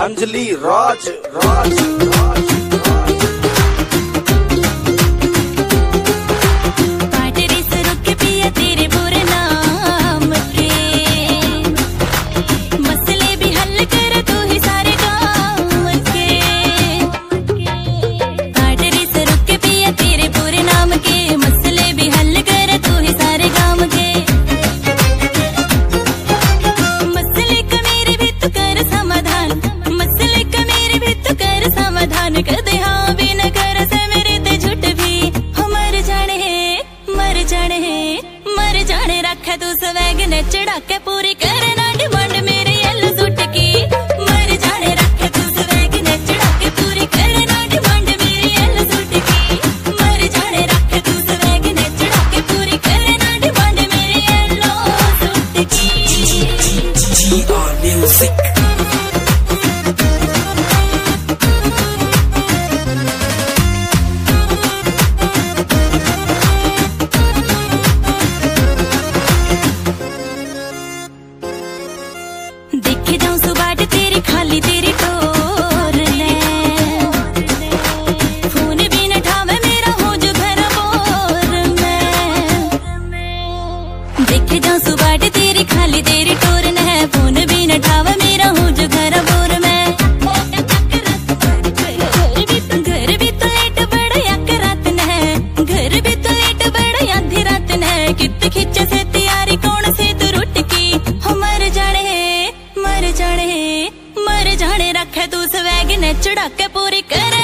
अंजलि राज राज राज कर दे हाँ भी न कर से मेरे ते झूठ भी हो मर जाने रखे तू स्वैग ने चढ़ा के पूरी करे ना डिमांड मेरे येलो सूट की मर जाने रखे तू स्वैग ने चढ़ा के पूरी करे ना डिमांड मेरे येलो सूट की मर जाने रखे तू स्वैग ने चढ़ा के पूरी करे ना डिमांड मेरे येलो सूट की म्यूजिक देखे जाऊं सुबाट तेरी खाली तेरी टोर ने फोन भी न ठावे मेरा हो जो घर बोर में देखे जाऊं सुबाट तेरी खाली तेरी टोर ने फोन भी न ठावे मेरा हो जो घर बोर में घर भी तो लेट बड़ा यक रात ने घर भी तो लेट बड़ा आधी रात ने कित खिच्चे से तैयारी कौन से तू रुट की हो मर जाने रखे तू स्वैग ने चढ़ा के पूरी करे